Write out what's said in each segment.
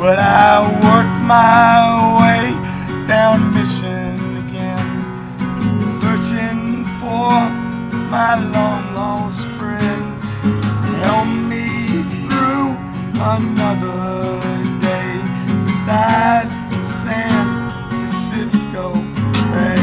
But I worked my way down Mission again, searching for my long lost friend. Help me through another day beside the San Francisco Bay.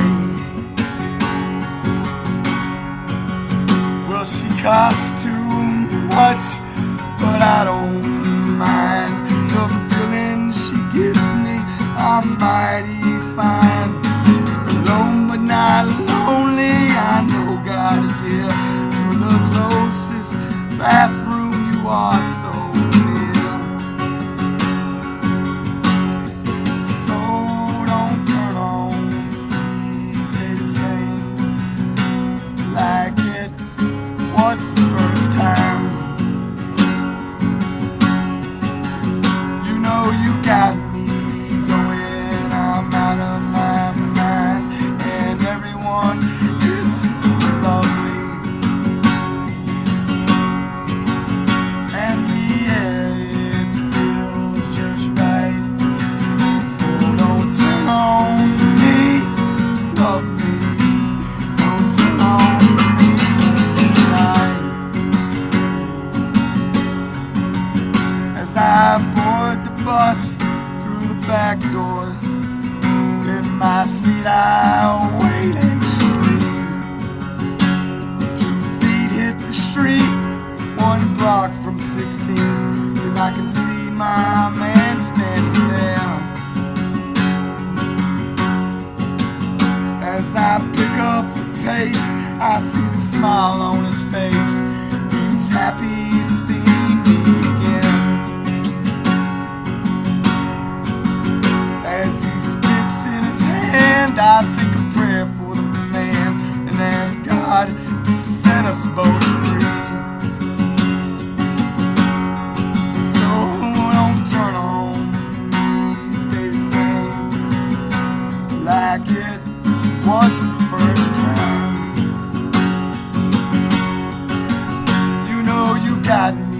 Well, she costs too much, but I don't mind. The feeling she gives me, I'm mighty fine. Alone but not lonely, I know God is here. To the closest bathroom, you are so near. So don't turn on me, stay the same, like it was the first time. You know you got me going, I'm out of my mind, and everyone is so lovely, and the air, it feels just right. So don't turn on me, love me, don't turn on me tonight. As I board the bus through the back door, in my seat I wait anxiously. 2 feet hit the street, 1 block from 16th, and I can see my man standing there. As I pick up the pace, I see the smile on his face. He's happy to see me again. As he spits in his hand, I think a prayer for the man and ask God to set us both free. So don't turn on me, stay the same, like it was the first time. You know you got me